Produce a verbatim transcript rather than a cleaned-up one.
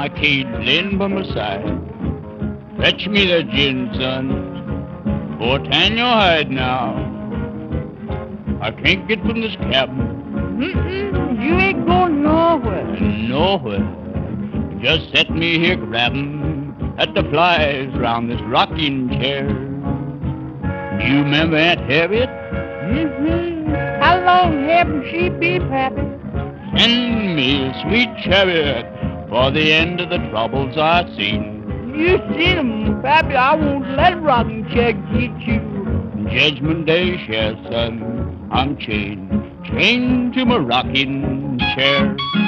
my cane laying by my side. Fetch me the gin, son, or tan your hide now. I can't get from this cabin. Mm-mm, you ain't going nowhere. Nowhere. Just set me here grabbing at the flies round this rocking chair. You remember Aunt Harriet? Mm-hmm. How long haven't she been, Pappy? Send me a sweet chariot for the end of the troubles I've seen. You seen 'em, Pappy. I won't let a rocking chair get you. Judgment Day, yes, son, I'm chained, chained to my rocking chair.